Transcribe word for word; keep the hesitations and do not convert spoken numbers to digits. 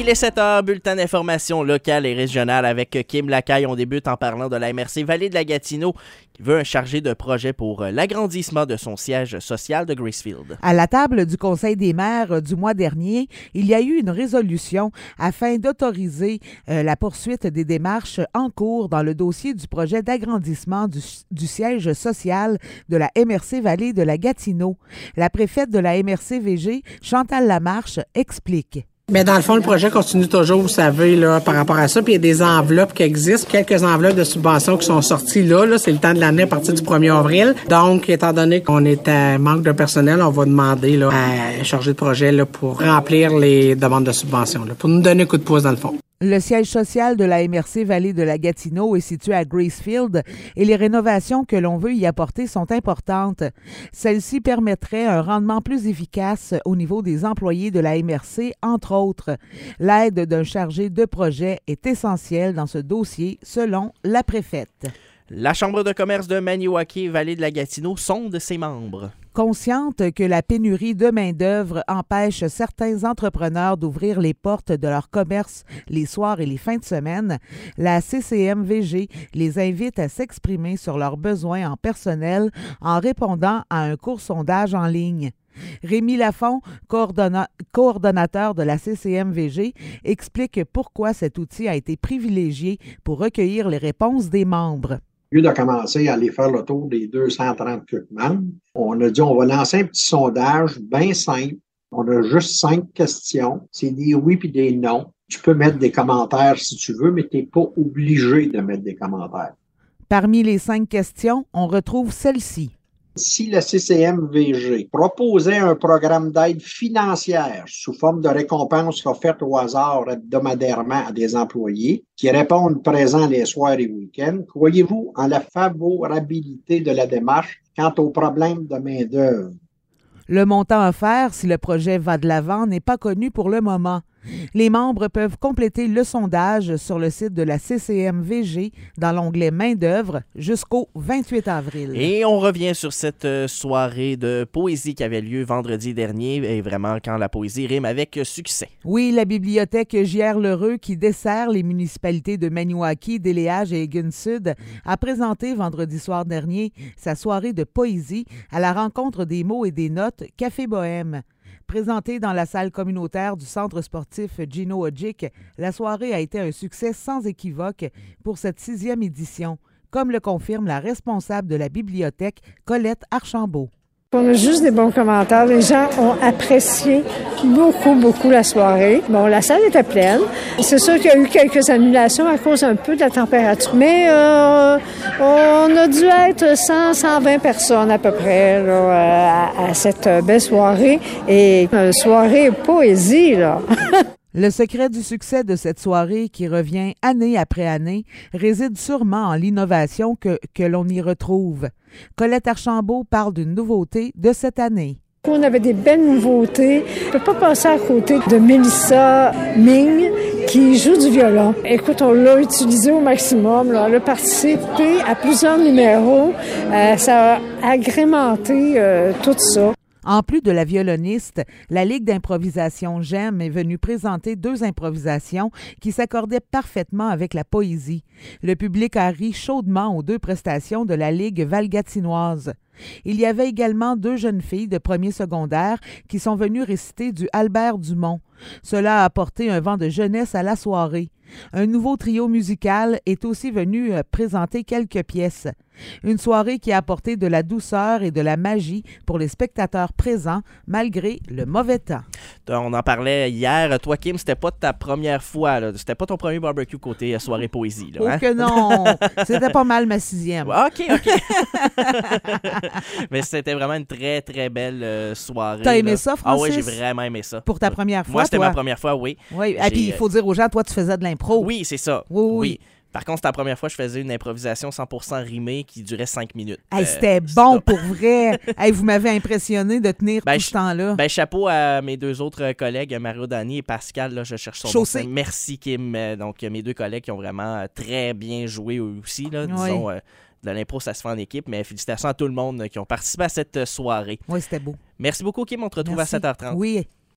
Il est sept heures, bulletin d'information locale et régionale avec Kim Lacaille. On débute en parlant de la M R C Vallée de la Gatineau qui veut un chargé de projet pour l'agrandissement de son siège social de Gracefield. À la table du Conseil des maires du mois dernier, il y a eu une résolution afin d'autoriser euh, la poursuite des démarches en cours dans le dossier du projet d'agrandissement du, du siège social de la M R C Vallée de la Gatineau. La préfète de la M R C V G, Chantal Lamarche, explique. Mais dans le fond, le projet continue toujours, vous savez, là, par rapport à ça. Puis il y a des enveloppes qui existent, quelques enveloppes de subventions qui sont sorties là. Là, c'est le temps de l'année à partir du premier avril. Donc, étant donné qu'on est à manque de personnel, on va demander là, à un chargé de projet là, pour remplir les demandes de subventions, là, pour nous donner un coup de pouce dans le fond. Le siège social de la M R C Vallée de la Gatineau est situé à Gracefield et les rénovations que l'on veut y apporter sont importantes. Celles-ci permettraient un rendement plus efficace au niveau des employés de la M R C, entre autres. L'aide d'un chargé de projet est essentielle dans ce dossier, selon la préfète. La Chambre de commerce de Maniwaki, Vallée de la Gatineau, sonde ses membres. Consciente que la pénurie de main-d'œuvre empêche certains entrepreneurs d'ouvrir les portes de leur commerce les soirs et les fins de semaine, la C C M V G les invite à s'exprimer sur leurs besoins en personnel en répondant à un court sondage en ligne. Rémi Lafont, coordonna- coordonnateur de la C C M V G, explique pourquoi cet outil a été privilégié pour recueillir les réponses des membres. Au lieu de commencer à aller faire le tour des deux cent trente membres, on a dit on va lancer un petit sondage bien simple. On a juste cinq questions. C'est des oui puis des non. Tu peux mettre des commentaires si tu veux, mais tu n'es pas obligé de mettre des commentaires. Parmi les cinq questions, on retrouve celle-ci. Si la C C M V G proposait un programme d'aide financière sous forme de récompense offerte au hasard hebdomadairement à des employés qui répondent présents les soirs et week-ends, croyez-vous en la favorabilité de la démarche quant aux problèmes de main-d'œuvre? Le montant offert, si le projet va de l'avant, n'est pas connu pour le moment. Les membres peuvent compléter le sondage sur le site de la C C M V G dans l'onglet Main-d'œuvre jusqu'au vingt-huit avril. Et on revient sur cette soirée de poésie qui avait lieu vendredi dernier, et vraiment quand la poésie rime avec succès. Oui, la bibliothèque J R Lheureux, qui dessert les municipalités de Maniwaki, Déléage et Egun-Sud, a présenté vendredi soir dernier sa soirée de poésie à la rencontre des mots et des notes Café Bohème. Présentée dans la salle communautaire du centre sportif Gino Odjick, la soirée a été un succès sans équivoque pour cette sixième édition, comme le confirme la responsable de la bibliothèque, Colette Archambault. On a juste des bons commentaires. Les gens ont apprécié beaucoup, beaucoup la soirée. Bon, la salle était pleine. C'est sûr qu'il y a eu quelques annulations à cause un peu de la température. Mais euh, on a dû être cent à cent vingt personnes à peu près là, à, à cette belle soirée. Et une soirée poésie, là. Le secret du succès de cette soirée, qui revient année après année, réside sûrement en l'innovation que, que l'on y retrouve. Colette Archambault parle d'une nouveauté de cette année. On avait des belles nouveautés. On ne peut pas passer à côté de Mélissa Ming, qui joue du violon. Écoute, on l'a utilisé au maximum. Là. Elle a participé à plusieurs numéros. Euh, ça a agrémenté euh, tout ça. En plus de la violoniste, la Ligue d'improvisation J'aime est venue présenter deux improvisations qui s'accordaient parfaitement avec la poésie. Le public a ri chaudement aux deux prestations de la Ligue valgatinoise. Il y avait également deux jeunes filles de premier secondaire qui sont venues réciter du Albert Dumont. Cela a apporté un vent de jeunesse à la soirée. Un nouveau trio musical est aussi venu présenter quelques pièces. Une soirée qui a apporté de la douceur et de la magie pour les spectateurs présents, malgré le mauvais temps. On en parlait hier. Toi, Kim, c'était pas ta première fois. Là. C'était pas ton premier barbecue côté soirée poésie. Là, oh hein? que non! C'était pas mal ma sixième. OK, OK. Mais c'était vraiment une très, très belle euh, soirée. T'as aimé là. ça, Francis? Ah oui, j'ai vraiment aimé ça. Pour ta première fois, Moi, c'était toi? ma première fois, oui. Oui, et puis il faut dire aux gens, toi, tu faisais de l'impro. Oui, c'est ça. Oui, oui. oui. Par contre, c'était la première fois que je faisais une improvisation cent pour cent rimée qui durait cinq minutes. Hey, euh, c'était bon pour vrai. Hey, vous m'avez impressionné de tenir ben, tout ce temps-là. Ben, chapeau à mes deux autres collègues, Mario Dany et Pascal. Là, je cherche son Chaussé. nom. Merci, Kim. Donc, mes deux collègues qui ont vraiment très bien joué eux aussi. Là, disons, oui. euh, de l'impro, ça se fait en équipe. Mais félicitations à tout le monde qui ont participé à cette soirée. Oui, c'était beau. Merci beaucoup, Kim. On te retrouve Merci. à sept heures trente. Oui.